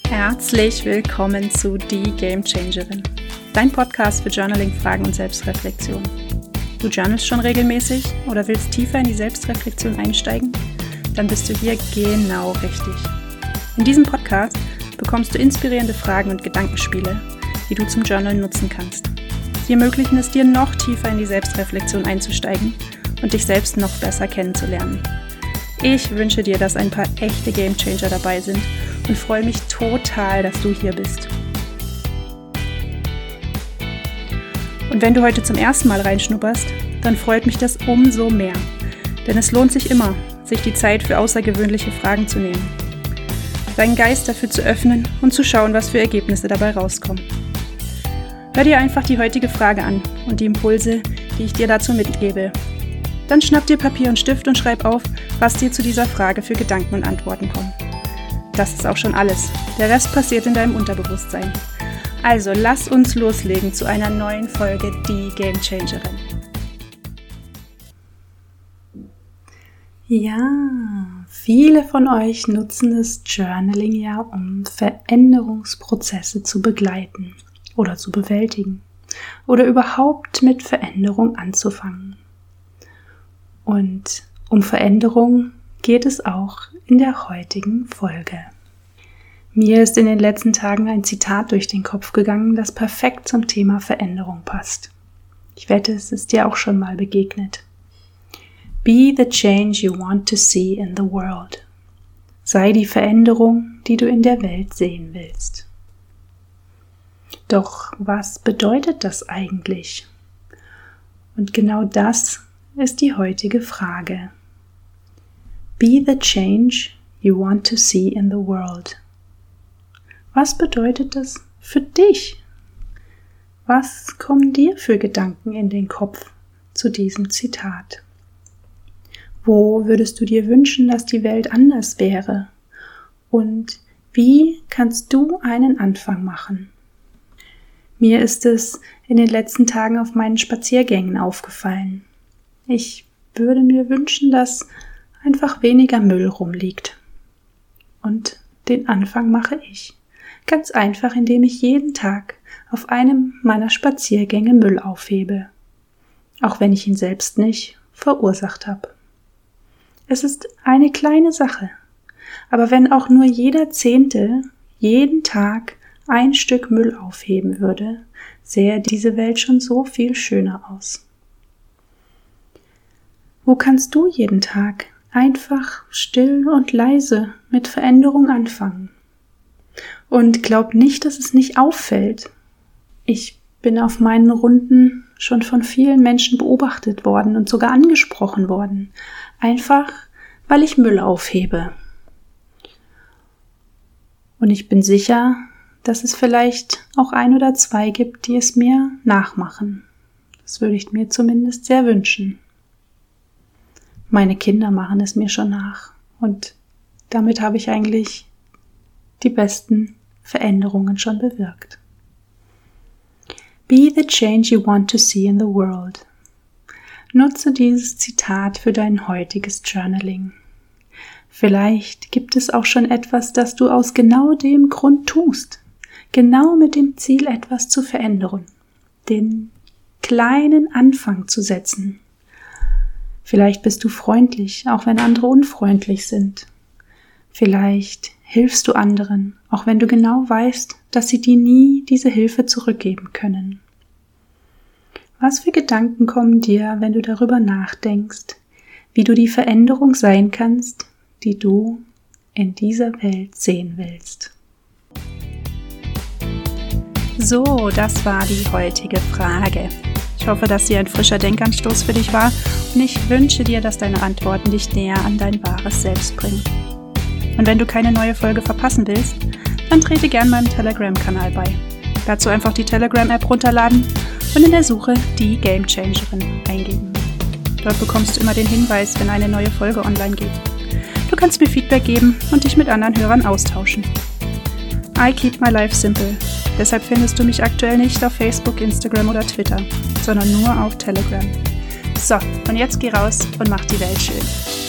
Herzlich willkommen zu Die Game Changerin, dein Podcast für Journaling, Fragen und Selbstreflexion. Du journalst schon regelmäßig oder willst tiefer in die Selbstreflexion einsteigen? Dann bist du hier genau richtig. In diesem Podcast bekommst du inspirierende Fragen und Gedankenspiele, die du zum Journalen nutzen kannst. Sie ermöglichen es dir, noch tiefer in die Selbstreflexion einzusteigen und dich selbst noch besser kennenzulernen. Ich wünsche dir, dass ein paar echte Gamechanger dabei sind und freue mich total, dass du hier bist. Und wenn du heute zum ersten Mal reinschnupperst, dann freut mich das umso mehr. Denn es lohnt sich immer, sich die Zeit für außergewöhnliche Fragen zu nehmen. Deinen Geist dafür zu öffnen und zu schauen, was für Ergebnisse dabei rauskommen. Hör dir einfach die heutige Frage an und die Impulse, die ich dir dazu mitgebe. Dann schnapp dir Papier und Stift und schreib auf, was dir zu dieser Frage für Gedanken und Antworten kommen. Das ist auch schon alles. Der Rest passiert in deinem Unterbewusstsein. Also lass uns loslegen zu einer neuen Folge Die Game Changerin. Ja, viele von euch nutzen das Journaling ja, um Veränderungsprozesse zu begleiten oder zu bewältigen oder überhaupt mit Veränderung anzufangen. Und um Veränderung geht es auch in der heutigen Folge. Mir ist in den letzten Tagen ein Zitat durch den Kopf gegangen, das perfekt zum Thema Veränderung passt. Ich wette, es ist dir auch schon mal begegnet. Be the change you want to see in the world. Sei die Veränderung, die du in der Welt sehen willst. Doch was bedeutet das eigentlich? Und genau das ist die heutige Frage. Be the change you want to see in the world. Was bedeutet das für dich? Was kommen dir für Gedanken in den Kopf zu diesem Zitat? Wo würdest du dir wünschen, dass die Welt anders wäre? Und wie kannst du einen Anfang machen? Mir ist es in den letzten Tagen auf meinen Spaziergängen aufgefallen. Ich würde mir wünschen, dass einfach weniger Müll rumliegt. Und den Anfang mache ich. Ganz einfach, indem ich jeden Tag auf einem meiner Spaziergänge Müll aufhebe. Auch wenn ich ihn selbst nicht verursacht habe. Es ist eine kleine Sache. Aber wenn auch nur jeder Zehnte jeden Tag ein Stück Müll aufheben würde, sähe diese Welt schon so viel schöner aus. Wo kannst du jeden Tag einfach still und leise mit Veränderung anfangen? Und glaub nicht, dass es nicht auffällt. Ich bin auf meinen Runden schon von vielen Menschen beobachtet worden und sogar angesprochen worden. Einfach, weil ich Müll aufhebe. Und ich bin sicher, dass es vielleicht auch ein oder zwei gibt, die es mir nachmachen. Das würde ich mir zumindest sehr wünschen. Meine Kinder machen es mir schon nach und damit habe ich eigentlich die besten Veränderungen schon bewirkt. Be the change you want to see in the world. Nutze dieses Zitat für dein heutiges Journaling. Vielleicht gibt es auch schon etwas, das du aus genau dem Grund tust. Genau mit dem Ziel, etwas zu verändern. Den kleinen Anfang zu setzen. Vielleicht bist du freundlich, auch wenn andere unfreundlich sind. Vielleicht hilfst du anderen, auch wenn du genau weißt, dass sie dir nie diese Hilfe zurückgeben können. Was für Gedanken kommen dir, wenn du darüber nachdenkst, wie du die Veränderung sein kannst, die du in dieser Welt sehen willst? So, das war die heutige Frage. Ich hoffe, dass sie ein frischer Denkanstoß für dich war und ich wünsche dir, dass deine Antworten dich näher an dein wahres Selbst bringen. Und wenn du keine neue Folge verpassen willst, dann trete gern meinem Telegram-Kanal bei. Dazu einfach die Telegram-App runterladen und in der Suche die Game Changerin eingeben. Dort bekommst du immer den Hinweis, wenn eine neue Folge online geht. Du kannst mir Feedback geben und dich mit anderen Hörern austauschen. I keep my life simple. Deshalb findest du mich aktuell nicht auf Facebook, Instagram oder Twitter, sondern nur auf Telegram. So, und jetzt geh raus und mach die Welt schön.